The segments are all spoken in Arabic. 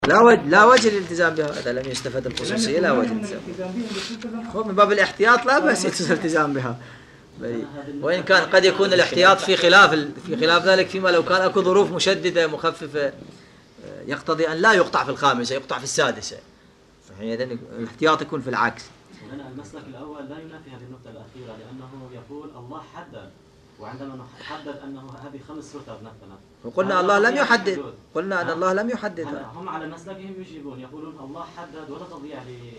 لا وجه الالتزام بها إذا لم يستفد الخصوصية، لا وجه الالتزام بها. من باب الاحتياط لا بأس يجوز الالتزام بها، وإن كان قد يكون الاحتياط في خلاف ذلك، فيما لو كان أكو ظروف مشددة مخففة يقتضي أن لا يقطع في الخامسة، يقطع في السادسة، فحينئذ الاحتياط يكون في العكس. هنا المسلك الأول لا ينافي هذه النقطة الأخيرة، لأنه يقول الله حدد، وعندما نحدد أنه هذه 5 رتب مثلا، وقلنا الله لم يحدد، قلنا أن الله لم يحدد. هم على مسلكهم يجيبون يقولون الله حدد ولا تضيع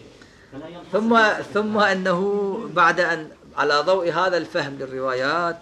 ثم أنه بعد أن على ضوء هذا الفهم للروايات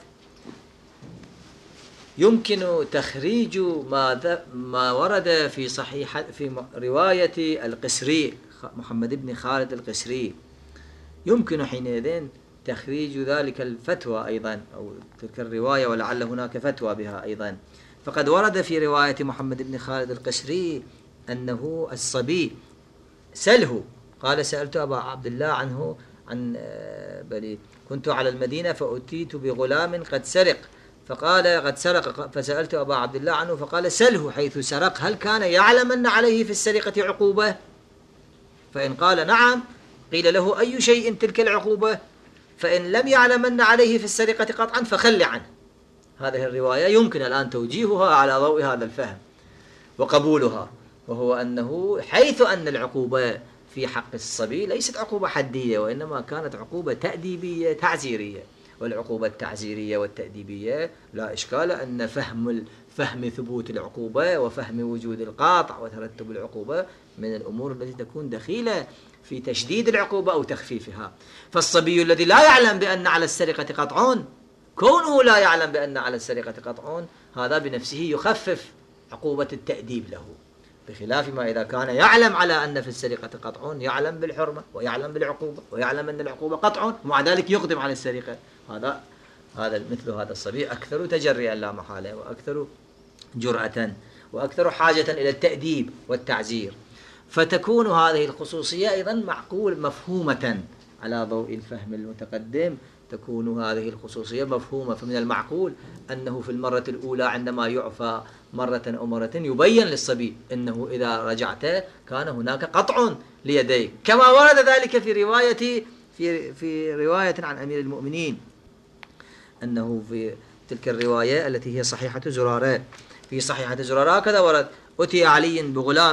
يمكن تخريج ما ورد في صحيح في رواية القسري محمد بن خالد القسري، يمكن حينئذ تخريج ذلك الفتوى أيضا، أو تلك الرواية ولعل هناك فتوى بها أيضا. فقد ورد في رواية محمد بن خالد القسري أنه الصبي سله، قال سألت أبا عبد الله عنه بل كنت على المدينة فأتيت بغلام قد سرق، فقال قد سرق، فسألت أبا عبد الله عنه فقال سله حيث سرق هل كان يعلم أن عليه في السرقة عقوبة؟ فإن قال نعم قيل له أي شيء تلك العقوبة؟ فإن لم يعلم أن عليه في السرقة قطعا فخل عنه. هذه الرواية يمكن الآن توجيهها على ضوء هذا الفهم وقبولها، وهو أنه حيث أن العقوبة في حق الصبي ليست عقوبة حدية، وإنما كانت عقوبة تأديبية تعزيرية، والعقوبة التعزيرية والتأديبية لا إشكال أن فهم ثبوت العقوبة وفهم وجود القاطع وترتب العقوبة من الأمور التي تكون دخيلة في تشديد العقوبة أو تخفيفها. فالصبي الذي لا يعلم بأن على السرقة قطع، كونه لا يعلم بأن على السرقة قطع، هذا بنفسه يخفف عقوبة التأديب له، بخلاف ما إذا كان يعلم على أن في السرقة قطع، يعلم بالحرمة ويعلم بالعقوبة ويعلم أن العقوبة قطع، ومع ذلك يقدم على السرقة. هذا مثل هذا الصبي أكثر تجريا لا محالة، وأكثر جرأة، وأكثر حاجة إلى التأديب والتعزير. فتكون هذه الخصوصية أيضا مفهومة على ضوء الفهم المتقدم، تكون هذه الخصوصية مفهومة. فمن المعقول أنه في المرة الأولى عندما يعفى مرة أو مرتين يبين للصبي أنه إذا رجعت كان هناك قطع ليديك، كما ورد ذلك في رواية عن أمير المؤمنين، أنه في تلك الرواية التي هي صحيحة زرارة، في صحيحة زرارة هكذا ورد: أتي علي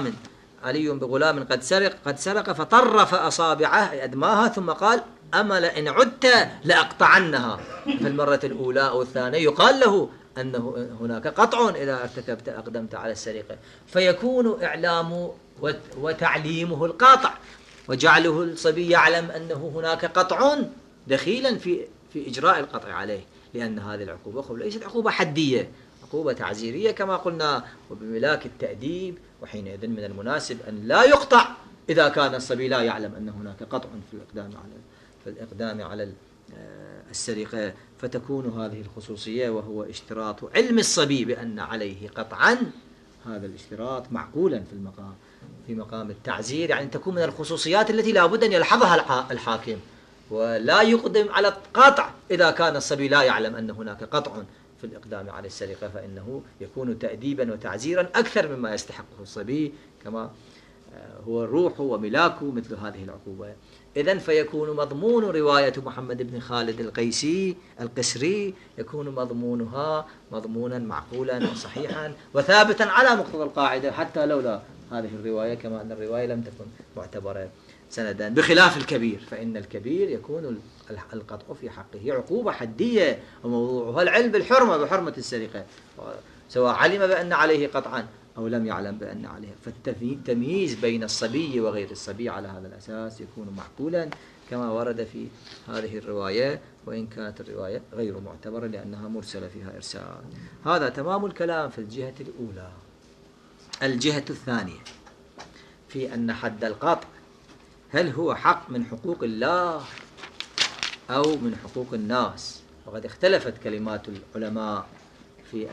بغلام قد سرق فطرف أصابعه أدماها ثم قال أما لئن عدت لأقطعنها. في المرة الأولى أو الثانية يقال له أنه هناك قطع إذا أقدمت على السرقة، فيكون إعلام وتعليمه القاطع وجعله الصبي يعلم أنه هناك قطع دخيلا في إجراء القطع عليه، لأن هذه العقوبة ليست عقوبة حدية، عقوبة تعزيرية كما قلنا، وبملاك التأديب. وحينئذ من المناسب أن لا يقطع إذا كان الصبي لا يعلم أن هناك قطع في الإقدام على السرقة. فتكون هذه الخصوصية وهو اشتراط علم الصبي بأن عليه قطعا، هذا الاشتراط معقولا في مقام التعزير، يعني تكون من الخصوصيات التي لا بد أن يلحظها الحاكم، ولا يقدم على القطع إذا كان الصبي لا يعلم أن هناك قطع في الإقدام على السرقة، فإنه يكون تأديبا وتعزيرا أكثر مما يستحقه الصبي، كما هو الروح وملاك مثل هذه العقوبة. إذن فيكون مضمون رواية محمد بن خالد القسري يكون مضمونها مضمونا معقولا وصحيحا وثابتا على مقتضى القاعدة، حتى لولا هذه الرواية، كما أن الرواية لم تكن معتبرة سندا، بخلاف الكبير، فإن الكبير يكون القطع في حقه عقوبة حدية، وموضوعها العلم بحرمة السرقة، سواء علم بأن عليه قطعا أو لم يعلم بأن عليه. فالتمييز بين الصبي وغير الصبي على هذا الأساس يكون معقولا كما ورد في هذه الرواية، وإن كانت الرواية غير معتبرة لأنها مرسلة فيها إرسال. هذا تمام الكلام في الجهة الأولى. الجهة الثانية في أن حد القطع هل هو حق من حقوق الله أو من حقوق الناس؟ وقد اختلفت كلمات العلماء في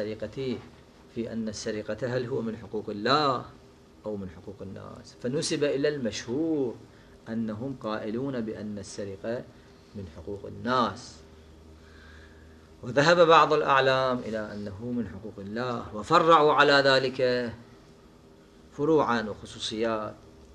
أن السرقة هل هو من حقوق الله أو من حقوق الناس، فنسب إلى المشهور أنهم قائلون بأن السرقة من حقوق الناس، وذهب بعض الأعلام إلى أنه من حقوق الله، وفرعوا على ذلك فروعا وخصوصيات.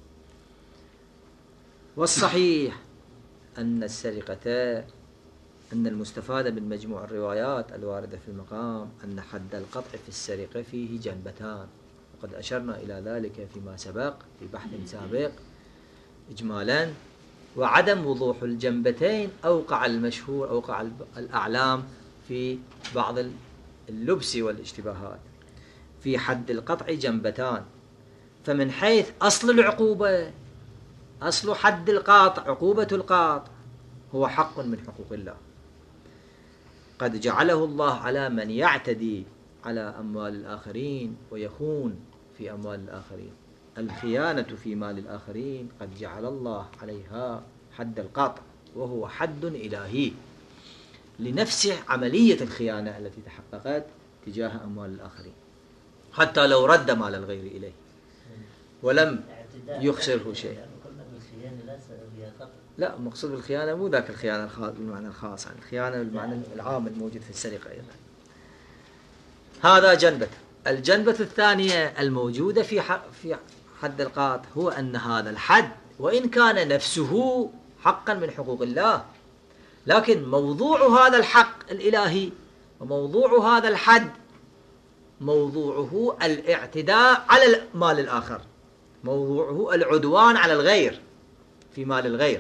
والصحيح أن السرقة أن المستفاد من مجموع الروايات الواردة في المقام أن حد القطع في السرقة فيه جنبتان، وقد أشرنا إلى ذلك فيما سبق في بحث سابق إجمالا. وعدم وضوح الجنبتين أوقع المشهور، أوقع الأعلام في بعض اللبس والاشتباهات. في حد القطع جنبتان، فمن حيث أصل العقوبة، أصل حد القاطع، عقوبة القاطع هو حق من حقوق الله قد جعله الله على من يعتدي على أموال الآخرين ويخون في أموال الآخرين. الخيانة في مال الآخرين قد جعل الله عليها حد القاطع، وهو حد إلهي لنفس عملية الخيانة التي تحققت تجاه أموال الآخرين، حتى لو رد مال الغير إليه ولم يخسره شيء. لا، مقصود بالخيانة مو ذاك الخيانة بالمعنى الخاص، يعني الخيانة بالمعنى العام الموجود في السرقة أيضا. هذا جنبة. الجنبة الثانية الموجودة في حد القاطع هو أن هذا الحد وإن كان نفسه حقا من حقوق الله، لكن موضوع هذا الحق الإلهي وموضوع هذا الحد موضوعه الاعتداء على مال الآخر، موضوعه العدوان على الغير في مال الغير.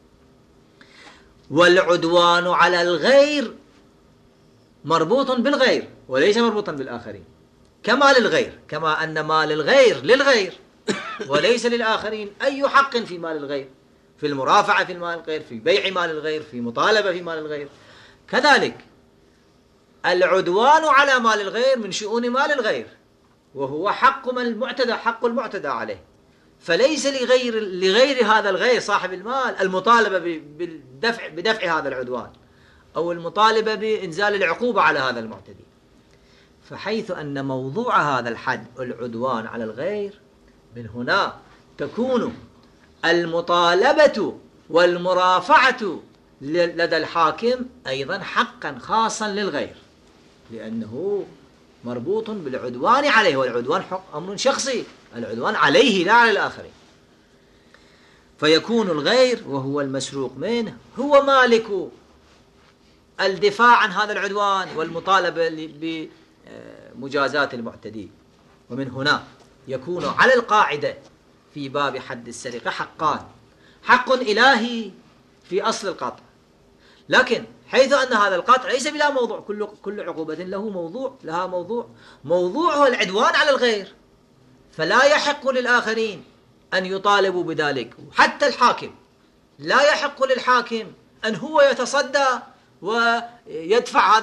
والعدوان على الغير مربوط بالغير وليس مربوطا بالآخرين، كمال الغير، كما أن مال الغير للغير وليس للآخرين أي حق في مال الغير، في المرافعة في مال الغير، في بيع مال الغير، في مطالبة في مال الغير. كذلك العدوان على مال الغير من شؤون مال الغير، وهو حق المعتدى عليه، فليس لغير هذا الغير صاحب المال المطالبة بدفع هذا العدوان أو المطالبة بإنزال العقوبة على هذا المعتدي. فحيث أن موضوع هذا الحد العدوان على الغير، من هنا تكون المطالبة والمرافعة لدى الحاكم أيضا حقا خاصا للغير، لأنه مربوط بالعدوان عليه، والعدوان أمر شخصي، العدوان عليه لا على الآخرين. فيكون الغير وهو المسروق منه هو مالك الدفاع عن هذا العدوان والمطالبة بمجازاة المعتدي. ومن هنا يكون على القاعدة في باب حد السرقة حقان: حق إلهي في أصل القطع، لكن حيث أن هذا القطع ليس بلا موضوع، كل عقوبة لها موضوعه العدوان على الغير، فلا يحق للآخرين أن يطالبوا بذلك. حتى الحاكم لا يحق للحاكم أن هو يتصدى ويدفع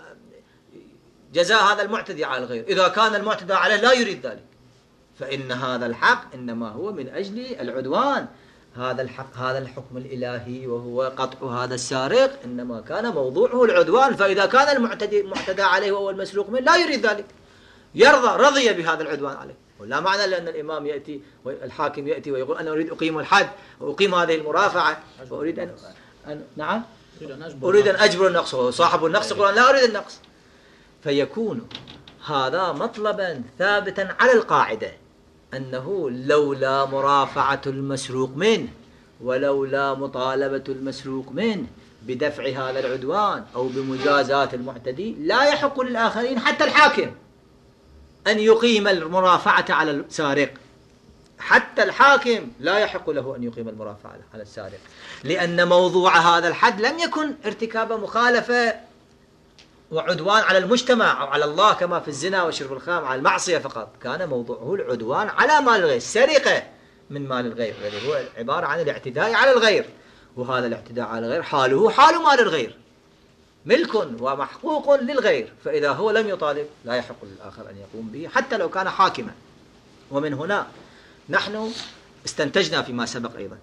جزاء هذا المعتدي على الغير إذا كان المعتدى عليه لا يريد ذلك، فإن هذا الحق إنما هو من أجل العدوان. هذا الحكم الإلهي وهو قطع هذا السارق إنما كان موضوعه العدوان، فإذا كان المعتدى عليه وهو المسروق منه لا يريد ذلك، رضي بهذا العدوان عليه. ولا معنى لأن الإمام يأتي والحاكم يأتي ويقول أنا أريد أقيم الحد وأقيم هذه المرافعة وأريد أن أريد أن أجبر النقص، وصاحب النقص يقول أنا لا أريد النقص. فيكون هذا مطلبا ثابتا على القاعدة أنه لولا مرافعة المسروق منه ولولا مطالبة المسروق منه بدفع هذا العدوان أو بمجازات المعتدي لا يحق للآخرين حتى الحاكم أن يقيم المرافعة على السارق. حتى الحاكم لا يحق له أن يقيم المرافعة على السارق، لأن موضوع هذا الحد لم يكن ارتكاب مخالفة وعدوان على المجتمع أو على الله كما في الزنا وشرب الخمر، على المعصية فقط، كان موضوعه العدوان على مال الغير، السرقة من مال الغير، الذي هو عبارة عن الاعتداء على الغير. وهذا الاعتداء على الغير حاله حال مال الغير، ملك ومحقوق للغير، فإذا هو لم يطالب لا يحق للآخر أن يقوم به حتى لو كان حاكما. ومن هنا نحن استنتجنا فيما سبق أيضا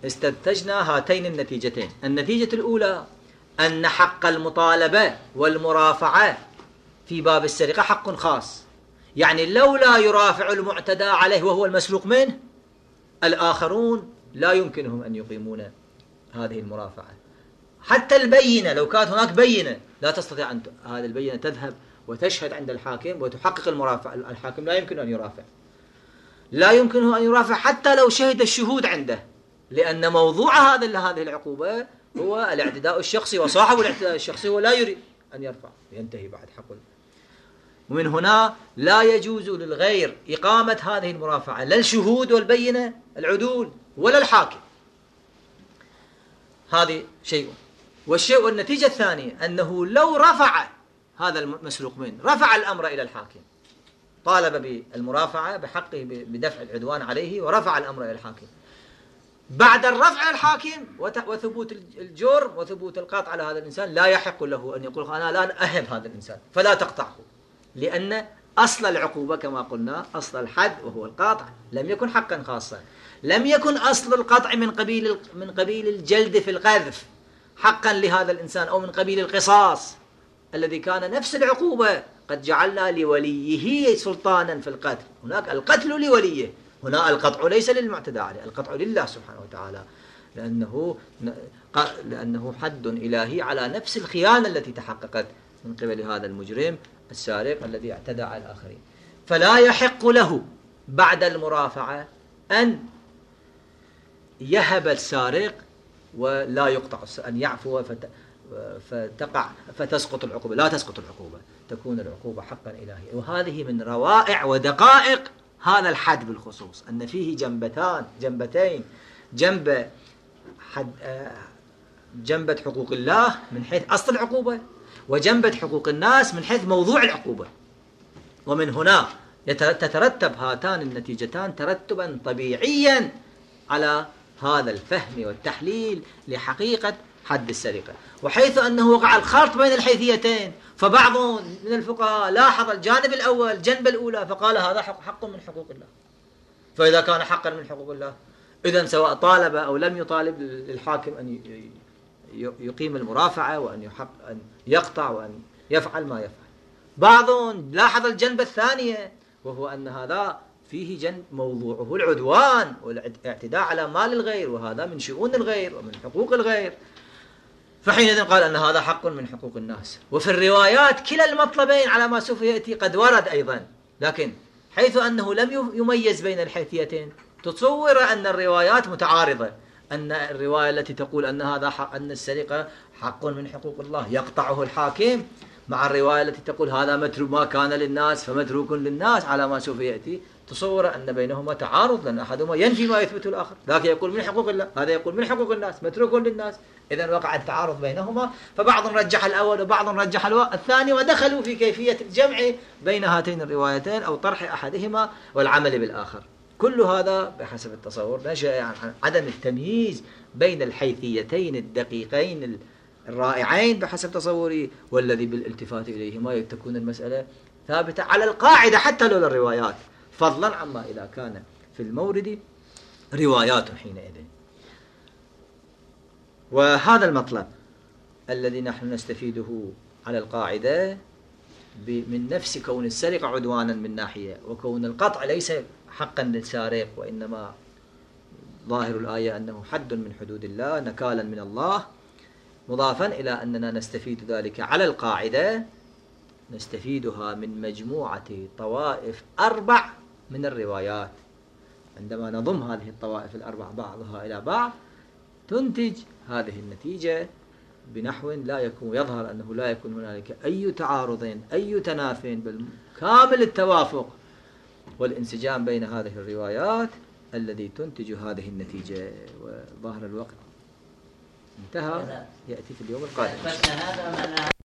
هاتين النتيجتين. النتيجة الأولى أن حق المطالبة والمرافعة في باب السرقة حق خاص، يعني لولا يرافع المعتدى عليه وهو المسروق منه الآخرون لا يمكنهم أن يقيمون هذه المرافعة. حتى البينة، لو كانت هناك بينة لا تستطيع أن هذه البينة تذهب وتشهد عند الحاكم وتحقق المرافعة، الحاكم لا يمكن أن يرافع. لا يمكنه أن يرافع حتى لو شهد الشهود عنده، لأن موضوع هذه العقوبة هو الاعتداء الشخصي، وصاحب الاعتداء الشخصي هو لا يريد أن يرفع، ينتهي بعد حقه. ومن هنا لا يجوز للغير إقامة هذه المرافعة، لا الشهود والبينة العدول ولا الحاكم. هذه شيء. والشيء والنتيجة الثانية أنه لو رفع هذا المسروق منه، رفع الأمر إلى الحاكم، طالب بالمرافعة بحقه بدفع العدوان عليه، ورفع الأمر إلى الحاكم، بعد الرفع الحاكم وثبوت الجرم وثبوت القطع على هذا الإنسان، لا يحق له أن يقول أنا لا أهب هذا الإنسان، فلا تقطعه، لأن أصل العقوبة كما قلنا أصل الحد وهو القطع لم يكن حقا خاصا، لم يكن أصل القطع من قبيل الجلد في القذف حقا لهذا الإنسان، أو من قبيل القصاص الذي كان نفس العقوبة، قد جعلنا لوليه سلطانا في القتل، هناك القتل لوليه، هنا القطع ليس للمعتدى عليه، القطع لله سبحانه وتعالى، لأنه حد إلهي على نفس الخيانة التي تحققت من قبل هذا المجرم السارق الذي اعتدى على الآخرين. فلا يحق له بعد المرافعة أن يهب السارق ولا يقطع، أن يعفو فتسقط العقوبة، لا تسقط العقوبة، تكون العقوبة حقا إلهي. وهذه من روائع ودقائق هذا الحد بالخصوص، أن فيه جنبتين، جنبة حقوق الله من حيث أصل العقوبة، وجنبة حقوق الناس من حيث موضوع العقوبة. ومن هنا تترتب هاتان النتيجتان ترتبا طبيعيا على هذا الفهم والتحليل لحقيقة حد السرقة. وحيث أنه وقع الخلط بين الحيثيتين، فبعض من الفقهاء لاحظ الجانب الأول، الجنبة الأولى، فقال هذا حق من حقوق الله. فإذا كان حقا من حقوق الله، إذن سواء طالب أو لم يطالب للحاكم أن يقيم المرافعة، وأن يقطع، وأن يفعل ما يفعل. بعض لاحظ الجنبة الثانية، وهو أن هذا فيه جنب موضوعه العدوان والاعتداء على مال الغير، وهذا من شؤون الغير ومن حقوق الغير، فحينئذ قال أن هذا حق من حقوق الناس. وفي الروايات كلا المطلبين على ما سوف يأتي قد ورد أيضا، لكن حيث أنه لم يميز بين الحيثيتين، تصور أن الروايات متعارضة، أن الرواية التي تقول أن هذا أن السرقة حق من حقوق الله يقطعه الحاكم، مع الرواية التي تقول هذا متروك ما كان للناس فمتروك للناس على ما سوف يأتي، تصور أن بينهما تعارض، لأن أحدهما ينفي ما يثبت الآخر، ذاك يقول من حقوق الله، هذا يقول من حقوق الناس متروك للناس، إذن وقع التعارض بينهما، فبعض رجح الأول وبعض رجح الثاني، ودخلوا في كيفية الجمع بين هاتين الروايتين أو طرح أحدهما والعمل بالآخر. كل هذا بحسب التصور نشأ عن عدم التمييز بين الحيثيتين الدقيقين الرائعين بحسب تصوري، والذي بالالتفات إليهما تكون المسألة ثابتة على القاعدة حتى لولا الروايات، فضلا عما إذا كان في المورد روايات حينئذ. وهذا المطلب الذي نحن نستفيده على القاعدة من نفس كون السرقة عدوانا من ناحية، وكون القطع ليس حقا للسارق، وإنما ظاهر الآية أنه حد من حدود الله نكالا من الله، مضافا إلى أننا نستفيد ذلك على القاعدة، نستفيدها من مجموعة طوائف 4 من الروايات. عندما نضم هذه الطوائف 4 بعضها إلى بعض، تنتج هذه النتيجة بنحو لا يكون، يظهر أنه لا يكون هنالك أي تعارض أي تناف، بل كامل التوافق والانسجام بين هذه الروايات الذي تنتج هذه النتيجة. وظهر الوقت انتهى، يأتي في اليوم القادم.